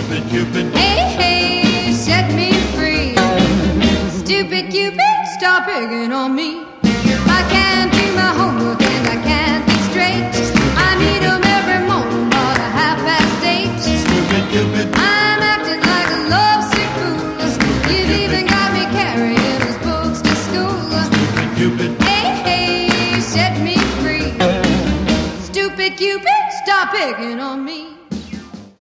Stupid Cupid. Hey, hey, set me free. Stupid Cupid, stop picking on me. I can't do my homework and I can't think straight. I need 'em every morning about 8:30. Stupid Cupid. I'm acting like a lovesick fool. You've even got me carrying his books to school. Stupid Cupid. Hey, hey, set me free. Stupid Cupid, stop picking on me.